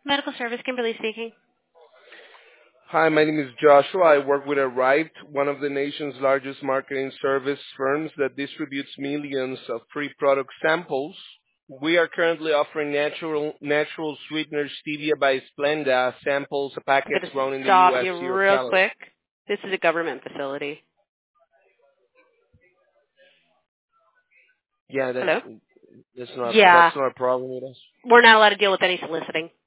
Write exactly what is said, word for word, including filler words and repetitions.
Medical Service, Kimberly speaking. Hi, my name is Joshua. I work with Arrived, one of the nation's largest marketing service firms that distributes millions of free product samples. We are currently offering natural natural sweeteners stevia by Splenda samples, I'm going packets to grown in the stop U S, you zero real calories. quick. This is a government facility. Yeah, that Hello? that's not Yeah, that's not a problem with us. we're not allowed to deal with any soliciting.